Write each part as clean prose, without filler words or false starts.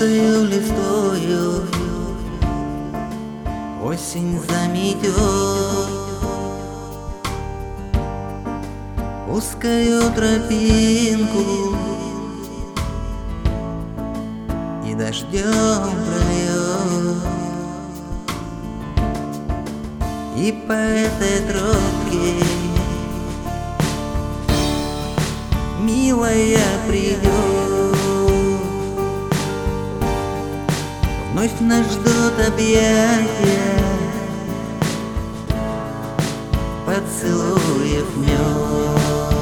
желтою листвою осень заметет узкую тропинку и дождем прольет. И по этой тропке милая придет. Вновь нас ждут объятия, поцелуев мед.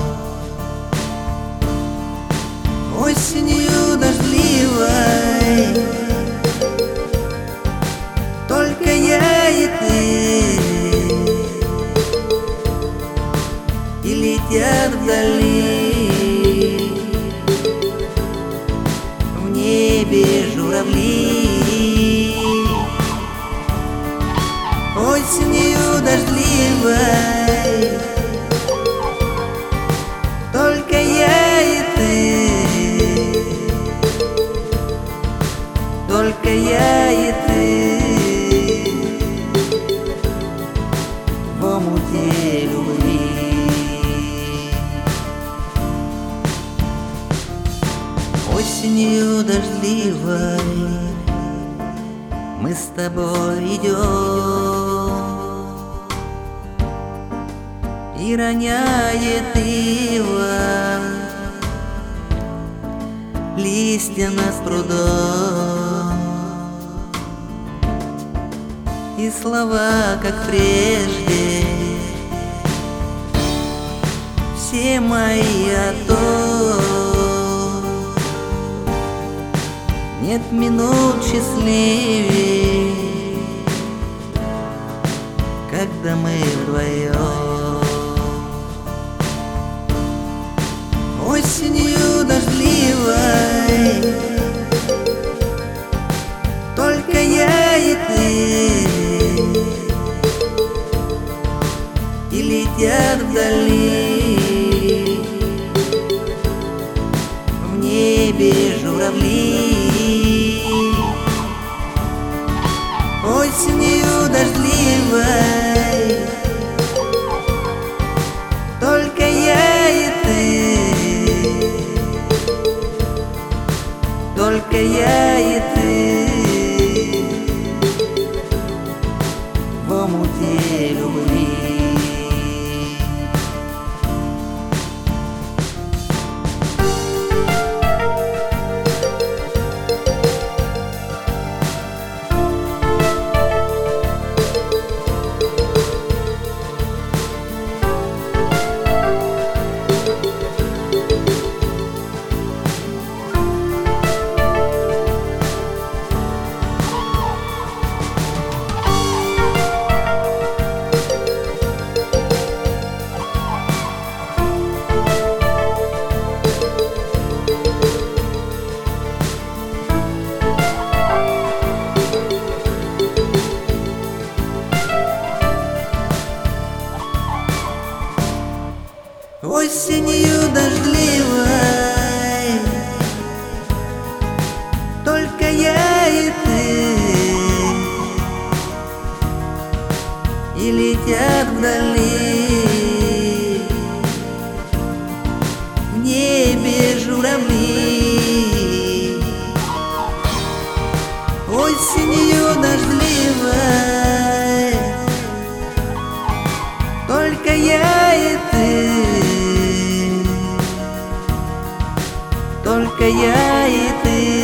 Осенью дождливой только я и ты, и летят вдали в небе журавли. Осенью дождливой только я и ты, только я и ты в омуте любви. Осенью дождливой мы с тобой идем, и роняет ива листья над прудом, и слова, как прежде, все мои о том. Нет минут счастливей, когда мы вдвоем. Осенью дождливой только я и ты, и летят вдали в небе журавли. Осенью дождливой только я и ты, только я и ты в омуте любви. Осенью дождливой только я и ты, и летят вдали в небе журавли. Осенью дождливой только я и ты, только я и ты